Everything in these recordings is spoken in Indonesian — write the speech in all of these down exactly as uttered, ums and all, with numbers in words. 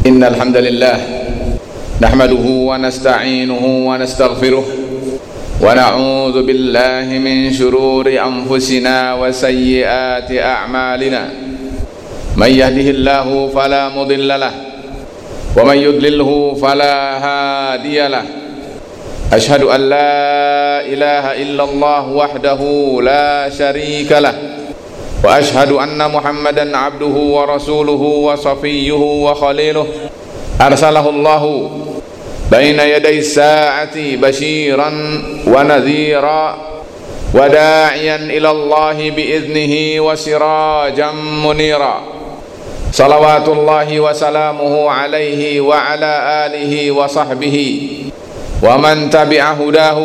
إن الحمد لله نحمده ونستعينه ونستغفره ونعوذ بالله من شرور أنفسنا وسيئات أعمالنا من يهده الله فلا مضل له ومن يضلله فلا هادي له أشهد أن لا إله إلا الله وحده لا شريك له وأشهد أن محمدا عبده ورسوله وصفيه وخليله أرسله الله بين يدي الساعة بشيرا ونذيرا وداعيا إلى الله بإذنه وسراجا منيرا صلوات الله وسلامه عليه وعلى آله وصحبه ومن تبع هداه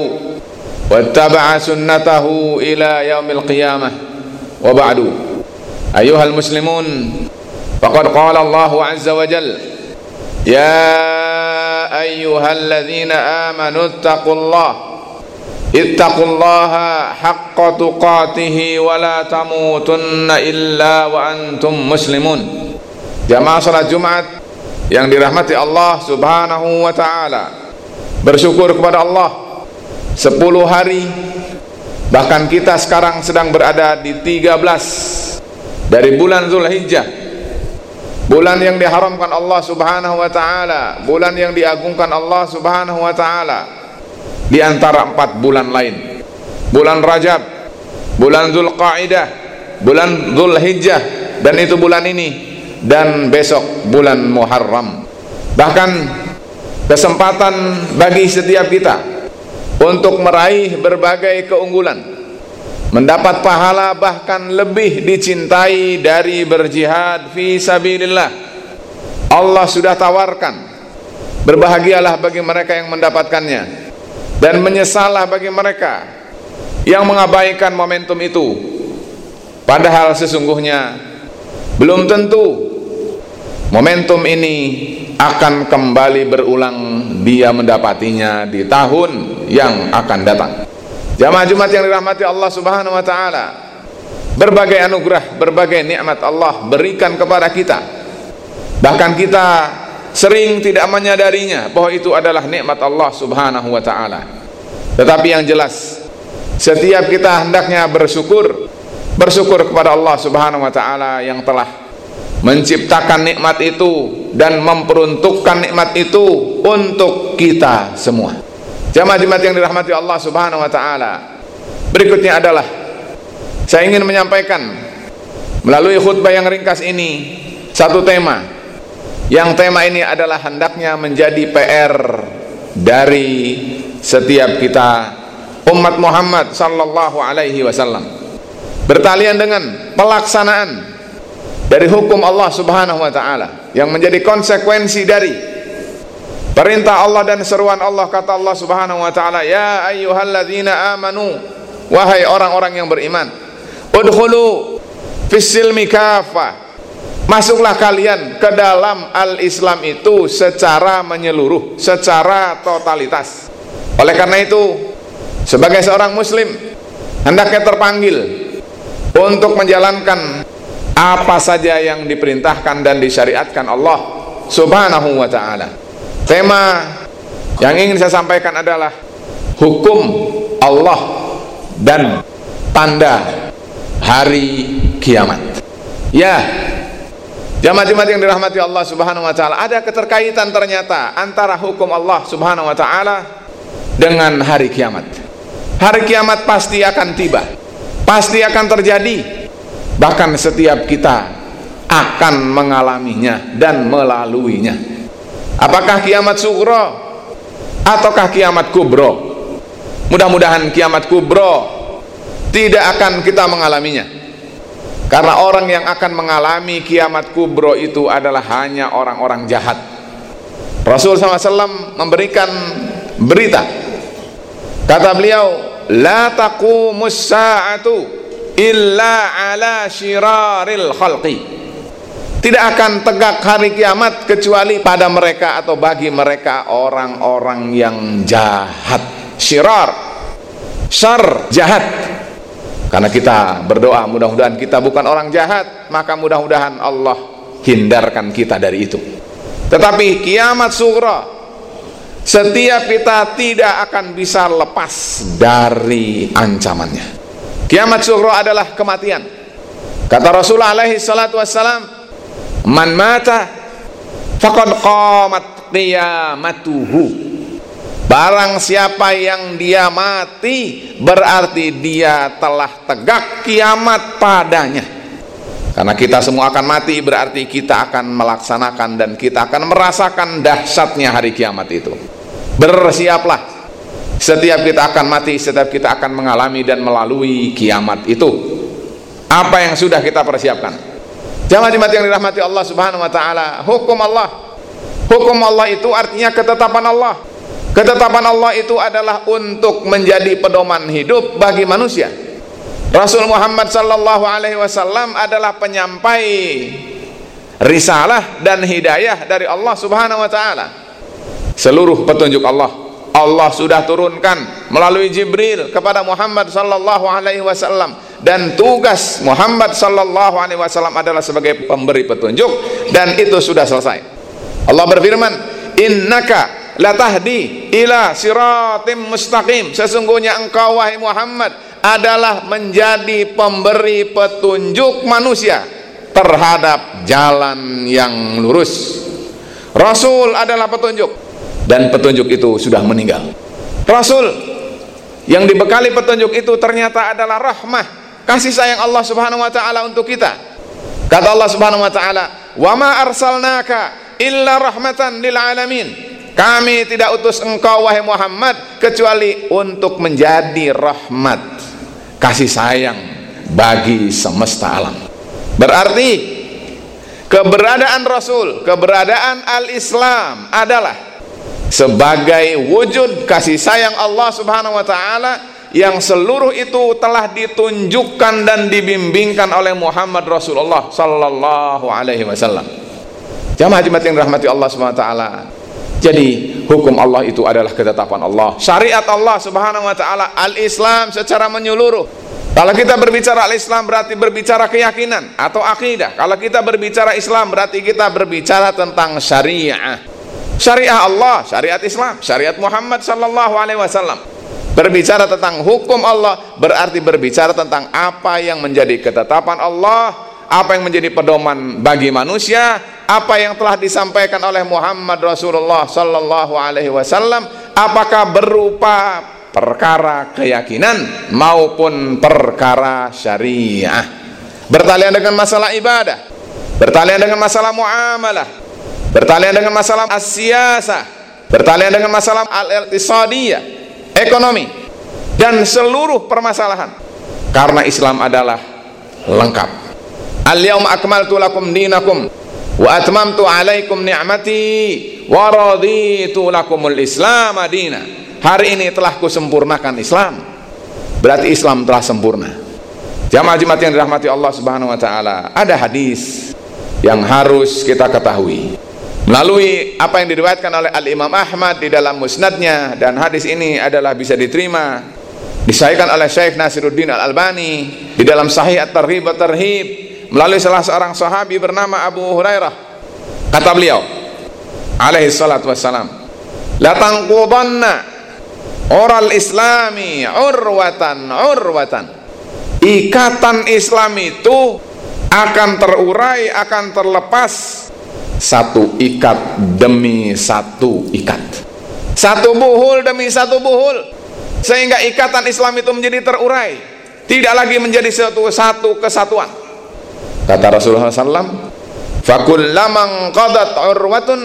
واتبع سنته إلى يوم القيامة وبعد أيها المسلمون فقد قال الله عز وجل يا أيها الذين آمنوا اتقوا الله اتقوا الله حق تقاته ولا تموتن إلا وأنتم مسلمون. Jamaah salat Jumat yang dirahmati Allah Subhanahu wa taala, bersyukur kepada Allah sepuluh hari, bahkan kita sekarang sedang berada di tiga belas dari bulan Zulhijjah, bulan yang diharamkan Allah Subhanahu wa taala, bulan yang diagungkan Allah Subhanahu wa taala di antara empat bulan lain, bulan Rajab, bulan Zulqaidah, bulan Zulhijjah, dan itu bulan ini, dan besok bulan Muharram. Bahkan kesempatan bagi setiap kita untuk meraih berbagai keunggulan, mendapat pahala bahkan lebih dicintai dari berjihad fi sabilillah. Allah sudah tawarkan, berbahagialah bagi mereka yang mendapatkannya, dan menyesallah bagi mereka yang mengabaikan momentum itu. Padahal sesungguhnya belum tentu momentum ini akan kembali berulang, dia mendapatinya di tahun yang akan datang. Jamaah Jumat yang dirahmati Allah Subhanahu wa taala, berbagai anugerah, berbagai nikmat Allah berikan kepada kita. Bahkan kita sering tidak menyadarinya bahwa itu adalah nikmat Allah Subhanahu wa taala. Tetapi yang jelas, setiap kita hendaknya bersyukur, bersyukur kepada Allah Subhanahu wa taala yang telah menciptakan nikmat itu dan memperuntukkan nikmat itu untuk kita semua. Jamaah Jumat yang dirahmati Allah Subhanahu wa taala, berikutnya adalah saya ingin menyampaikan melalui khutbah yang ringkas ini satu tema, yang tema ini adalah hendaknya menjadi P R dari setiap kita umat Muhammad sallallahu alaihi wasallam, bertalian dengan pelaksanaan dari hukum Allah Subhanahu wa taala yang menjadi konsekuensi dari perintah Allah dan seruan Allah. Kata Allah Subhanahu wa taala, ya ayyuhalladzina amanu, wahai orang-orang yang beriman, udkhulu fis-silmi kafah, masuklah kalian ke dalam al-Islam itu secara menyeluruh, secara totalitas. Oleh karena itu, sebagai seorang muslim hendaknya terpanggil untuk menjalankan apa saja yang diperintahkan dan disyariatkan Allah Subhanahu wa ta'ala. Tema yang ingin saya sampaikan adalah hukum Allah dan tanda hari kiamat. Ya, jamaah-jamaah yang dirahmati Allah Subhanahu wa ta'ala, ada keterkaitan ternyata antara hukum Allah Subhanahu wa ta'ala dengan hari kiamat. Hari kiamat pasti akan tiba, pasti akan terjadi. Bahkan setiap kita akan mengalaminya dan melaluinya. Apakah kiamat sugro ataukah kiamat kubro? Mudah-mudahan kiamat kubro tidak akan kita mengalaminya, karena orang yang akan mengalami kiamat kubro itu adalah hanya orang-orang jahat. Rasul sallallahu alaihi wasallam memberikan berita, kata beliau, la taqumus sa'atu illa ala syiraril khalqi, tidak akan tegak hari kiamat kecuali pada mereka atau bagi mereka orang-orang yang jahat. Syirar, syar, jahat. Karena kita berdoa mudah-mudahan kita bukan orang jahat, maka mudah-mudahan Allah hindarkan kita dari itu. Tetapi kiamat sughra, setiap kita tidak akan bisa lepas dari ancamannya. Kiamat sughra adalah kematian. Kata Rasulullah alaihi salatu wassalam, man mata faqad qamat qiyamatuhu. Barang siapa yang dia mati, berarti dia telah tegak kiamat padanya. Karena kita semua akan mati, berarti kita akan melaksanakan dan kita akan merasakan dahsyatnya hari kiamat itu. Bersiaplah, setiap kita akan mati, setiap kita akan mengalami dan melalui kiamat itu. Apa yang sudah kita persiapkan? Jamaah-jamaah yang dirahmati Allah Subhanahu wa taala, hukum Allah. Hukum Allah itu artinya ketetapan Allah. Ketetapan Allah itu adalah untuk menjadi pedoman hidup bagi manusia. Rasul Muhammad sallallahu alaihi wasallam adalah penyampai risalah dan hidayah dari Allah Subhanahu wa taala. Seluruh petunjuk Allah, Allah sudah turunkan melalui Jibril kepada Muhammad sallallahu alaihi wasallam, dan tugas Muhammad sallallahu alaihi wasallam adalah sebagai pemberi petunjuk, dan itu sudah selesai. Allah berfirman, innaka la tahdi ila siratim mustaqim. Sesungguhnya engkau wahai Muhammad adalah menjadi pemberi petunjuk manusia terhadap jalan yang lurus. Rasul adalah petunjuk, dan petunjuk itu sudah meninggal. Rasul yang dibekali petunjuk itu ternyata adalah rahmah, kasih sayang Allah Subhanahu wa taala untuk kita. Kata Allah Subhanahu wa taala, wa ma arsalnaka illa rahmatan lil alamin. Kami tidak utus engkau wahai Muhammad kecuali untuk menjadi rahmat, kasih sayang bagi semesta alam. Berarti keberadaan Rasul, keberadaan Al-Islam adalah sebagai wujud kasih sayang Allah Subhanahu wa taala yang seluruh itu telah ditunjukkan dan dibimbingkan oleh Muhammad Rasulullah sallallahu alaihi wasallam. Jamaah-jamaah yang dirahmati Allah Subhanahu wa taala. Jadi hukum Allah itu adalah ketetapan Allah, syariat Allah Subhanahu wa taala, al-Islam secara menyeluruh. Kalau kita berbicara al-Islam berarti berbicara keyakinan atau akidah. Kalau kita berbicara Islam berarti kita berbicara tentang syariah. Syariah Allah, syariat Islam, syariat Muhammad sallallahu alaihi wasallam. Berbicara tentang hukum Allah berarti berbicara tentang apa yang menjadi ketetapan Allah, apa yang menjadi pedoman bagi manusia, apa yang telah disampaikan oleh Muhammad Rasulullah sallallahu alaihi wasallam, apakah berupa perkara keyakinan maupun perkara syariah. Bertalian dengan masalah ibadah, bertalian dengan masalah muamalah, bertalian dengan masalah as-siyasah, bertalian dengan masalah al-iqtisadiyah, ekonomi, dan seluruh permasalahan. Karena Islam adalah lengkap. Al-yawma akmaltu lakum dinakum wa atmamtu alaikum ni'mati wa raditu lakumul Islam madina. Hari ini telah kusempurnakan Islam. Berarti Islam telah sempurna. Jamaah-jamaah yang dirahmati Allah Subhanahu wa taala, ada hadis yang harus kita ketahui melalui apa yang diriwayatkan oleh Al-Imam Ahmad di dalam musnadnya, dan hadis ini adalah bisa diterima, disahihkan oleh Syekh Nasiruddin Al-Albani di dalam Sahih At-Targhib wa Tarhib melalui salah seorang sahabi bernama Abu Hurairah. Kata beliau alaihi salatu wassalam, la tanqudanna oral islami urwatan urwatan. Ikatan Islam itu akan terurai, akan terlepas satu ikat demi satu ikat, satu buhul demi satu buhul, sehingga ikatan Islam itu menjadi terurai, tidak lagi menjadi satu satu kesatuan. Kata Rasulullah sallallahu alaihi wasallam, fakullaman qadat urwatun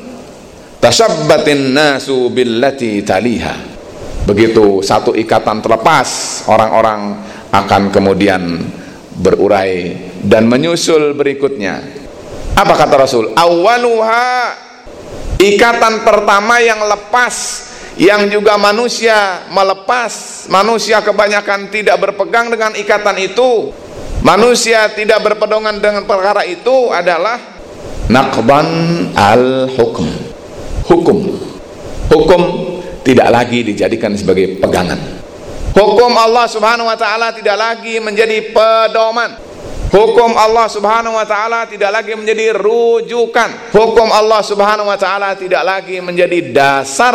tashabbatin nasu billati taliha. Begitu satu ikatan terlepas, orang-orang akan kemudian berurai dan menyusul berikutnya. Apa kata Rasul? Awaluha, ikatan pertama yang lepas, yang juga manusia melepas, manusia kebanyakan tidak berpegang dengan ikatan itu, manusia tidak berpedoman dengan perkara itu adalah naqban al-hukm. Hukum. Hukum tidak lagi dijadikan sebagai pegangan. Hukum Allah Subhanahu wa taala tidak lagi menjadi pedoman. Hukum Allah Subhanahu wa taala tidak lagi menjadi rujukan. Hukum Allah Subhanahu wa taala tidak lagi menjadi dasar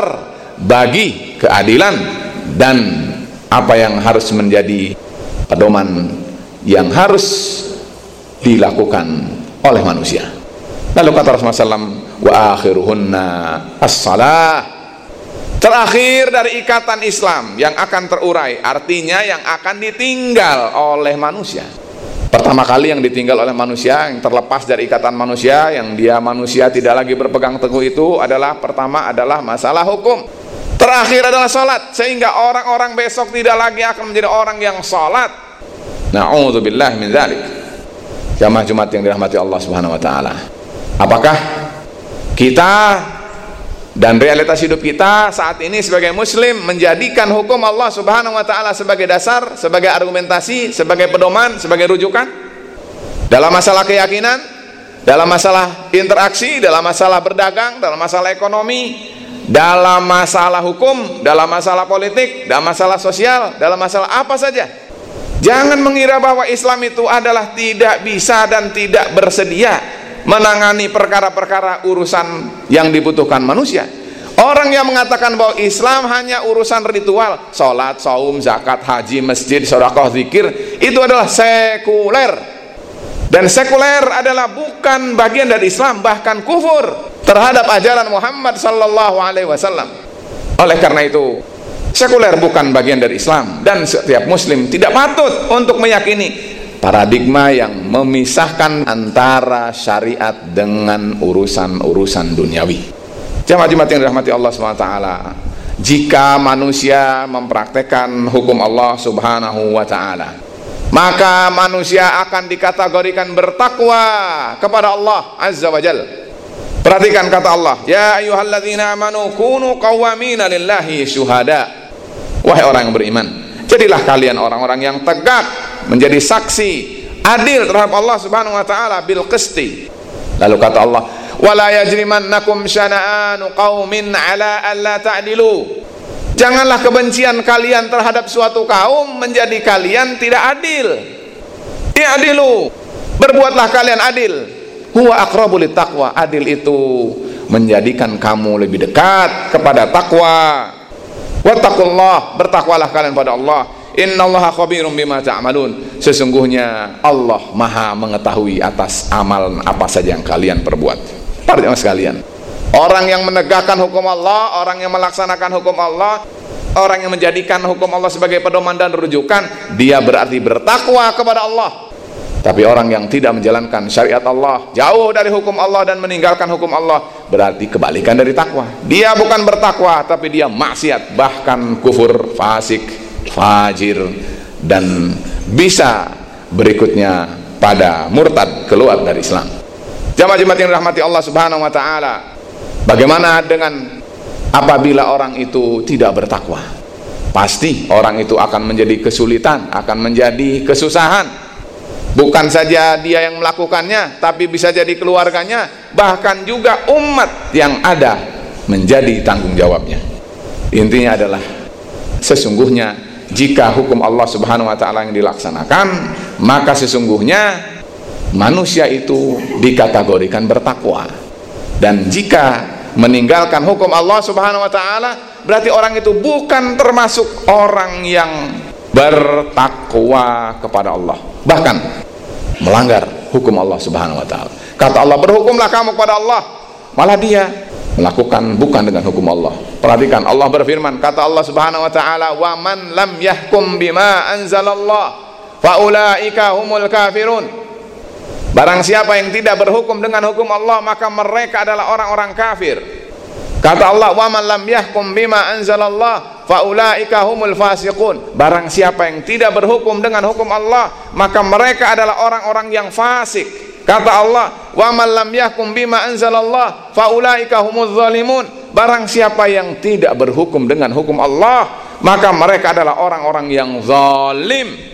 bagi keadilan dan apa yang harus menjadi pedoman yang harus dilakukan oleh manusia. Lalu kata Rasulullah shallallahu alaihi wasallam, wa akhiruhunna as-salah. Terakhir dari ikatan Islam yang akan terurai, artinya yang akan ditinggal oleh manusia. Pertama kali yang ditinggal oleh manusia, yang terlepas dari ikatan manusia, yang dia manusia tidak lagi berpegang teguh itu adalah, pertama adalah masalah hukum. Terakhir adalah sholat, sehingga orang-orang besok tidak lagi akan menjadi orang yang sholat. Na'udzubillah min dzalik. Jamaah Jumat yang dirahmati Allah Subhanahu wa taala. Apakah kita dan realitas hidup kita saat ini sebagai muslim menjadikan hukum Allah Subhanahu wa taala sebagai dasar, sebagai argumentasi, sebagai pedoman, sebagai rujukan dalam masalah keyakinan, dalam masalah interaksi, dalam masalah berdagang, dalam masalah ekonomi, dalam masalah hukum, dalam masalah politik, dalam masalah sosial, dalam masalah apa saja? Jangan mengira bahwa Islam itu adalah tidak bisa dan tidak bersedia menangani perkara-perkara urusan yang dibutuhkan manusia. Orang yang mengatakan bahwa Islam hanya urusan ritual, sholat, saum, zakat, haji, masjid, sedekah, zikir, itu adalah sekuler. Dan sekuler adalah bukan bagian dari Islam, bahkan kufur terhadap ajaran Muhammad sallallahu alaihi wasallam. Oleh karena itu, sekuler bukan bagian dari Islam, dan setiap muslim tidak patut untuk meyakini paradigma yang memisahkan antara syariat dengan urusan-urusan duniawi. Jamaah Jumat yang dirahmati Allah subhanahu wa taala, jika manusia mempraktekkan hukum Allah Subhanahu wa taala, maka manusia akan dikategorikan bertakwa kepada Allah Azza wa Jalla. Perhatikan kata Allah, ya ayyuhalladzina amanu kunu qawwamina lillahi syuhada. Wahai orang yang beriman, jadilah kalian orang-orang yang tegak menjadi saksi adil terhadap Allah Subhanahu wa taala bil qisti. Lalu kata Allah, wala yajrimannakum syana'anu qaumin ala alla ta'dilu. Janganlah kebencian kalian terhadap suatu kaum menjadi kalian tidak adil. I'dilu, berbuatlah kalian adil. Huwa aqrabu littaqwa. Adil itu menjadikan kamu lebih dekat kepada takwa. Wattaqullah, bertakwalah kalian pada Allah. Innallaha khabirum bima ta'malun. Sesungguhnya Allah Maha mengetahui atas amalan apa saja yang kalian perbuat. Para jemaah sekalian, orang yang menegakkan hukum Allah, orang yang melaksanakan hukum Allah, orang yang menjadikan hukum Allah sebagai pedoman dan rujukan, dia berarti bertakwa kepada Allah. Tapi orang yang tidak menjalankan syariat Allah, jauh dari hukum Allah dan meninggalkan hukum Allah, berarti kebalikan dari takwa. Dia bukan bertakwa, tapi dia maksiat, bahkan kufur, fasik, fajir, dan bisa berikutnya pada murtad, keluar dari Islam. Jamaah Jumat yang dirahmati Allah Subhanahu wa taala, bagaimana dengan apabila orang itu tidak bertakwa? Pasti orang itu akan menjadi kesulitan, akan menjadi kesusahan. Bukan saja dia yang melakukannya, tapi bisa jadi keluarganya, bahkan juga umat yang ada menjadi tanggung jawabnya. Intinya adalah, sesungguhnya jika hukum Allah Subhanahu wa taala yang dilaksanakan, maka sesungguhnya manusia itu dikategorikan bertakwa. Dan jika meninggalkan hukum Allah Subhanahu wa taala, berarti orang itu bukan termasuk orang yang bertakwa kepada Allah, bahkan melanggar hukum Allah Subhanahu wa taala. Kata Allah, berhukumlah kamu kepada Allah, malah dia melakukan bukan dengan hukum Allah. Perhatikan, Allah berfirman, kata Allah Subhanahu wa taala, wa man lam yahkum bima anzalallah fa ulaika humul kafirun. Barang siapa yang tidak berhukum dengan hukum Allah, maka mereka adalah orang-orang kafir. Kata Allah, wa man lam yahkum bima anzalallah fa ulaika humul fasiqun. Barang siapa yang tidak berhukum dengan hukum Allah, maka mereka adalah orang-orang yang fasik. Kata Allah, wa man lam yahkum bima anzalallah fa ulaika humuz zalimun. Barang siapa yang tidak berhukum dengan hukum Allah, maka mereka adalah orang-orang yang zalim.